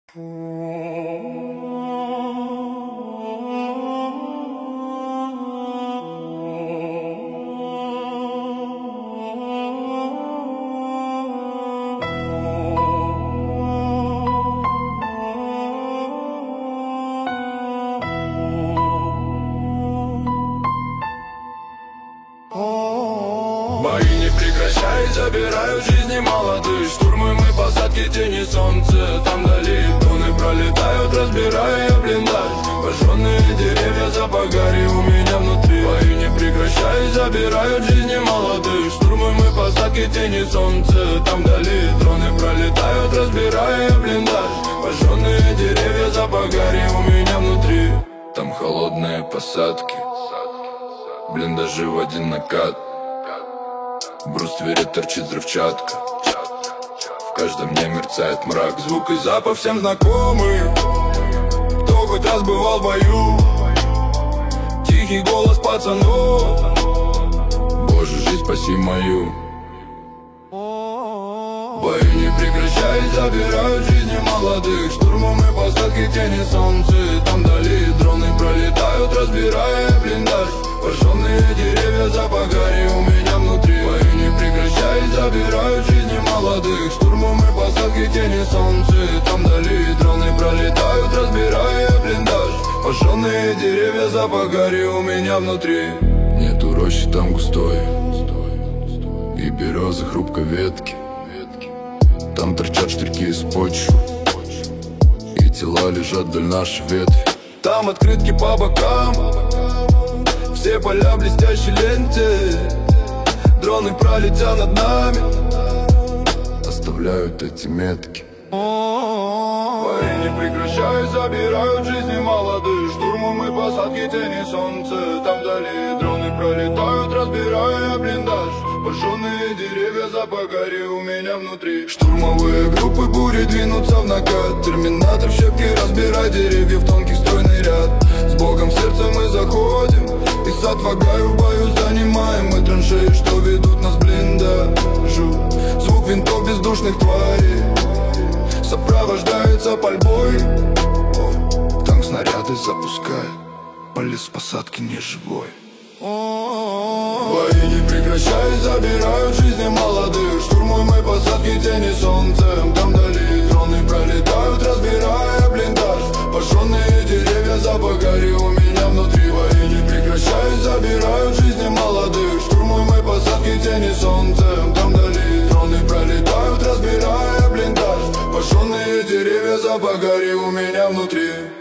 Бои не прекращай, забирают жизни молодых. Штурмы мы, посадки, тени, солнце. Там вдали дроны пролетают, разбирая блиндаж. Пожженные деревья, запах гари у меня внутри. Бои не прекращай, забирают жизни молодых. Штурмы мы, посадки, тени, солнце. Там вдали дроны пролетают, разбирая блиндаж. Пожженные деревья, запах гари у меня внутри. Там холодные посадки, блиндажи в один накат. В бруствере торчит взрывчатка. В каждом дне мерцает мрак. Звук и запах всем знакомый. Кто хоть раз бывал в бою. Тихий голос пацанов. Боже, жизнь спаси мою. Бои не прекращай, забирают жизни молодых. Штурмом и посадки, тени, солнце. Там вдали дроны пролетают, разбирая блиндаж. Пожженные деревья, запах гари у меня внутри. Бои не прекращай, забирают жизни молодых. Штурмом и посадки, тени, солнце. Там вдали дроны пролетают, разбирая блиндаж. Пожженные деревья, запах гари у меня внутри. Нету рощи там густой, и березы хрупкой ветки. Там торчат штырьки из почвы, и тела лежат вдоль нашей ветви. Там открытки по бокам, все поля в блестящей ленте. Дроны пролетят над нами, оставляют эти метки. Бои не прекращай, забирают жизни молодых. Штурмом и посадки, тени, солнце. Там вдали дроны пролетают, разбирая блиндаж. Пожженные деревья, запах гари у меня внутри. Штурмовые группы бури двинутся в накат. Терминатор в щепки, разбирай деревья в тонкий стройный ряд. С Богом в сердце мы заходим, и с отвагой в бою занимаем мы траншеи, что ведут нас к блиндажу. Звук винтов бездушных тварей сопровождается пальбой. Танк снаряды запускает, полез в посадке неживой. Бои не прекращай, забирают жизни молодых. Штурмуем мы посадки, тени, солнцем. Там вдали дроны пролетают, разбирая блиндаж. Пожженные деревья, запах гари у меня внутри. Бои не прекращай, забирают жизни молодых. Штурмуем мы посадки, тени, солнцем. Там вдали дроны пролетают, разбирая блиндаж. Пожженные деревья, запах гари у меня внутри.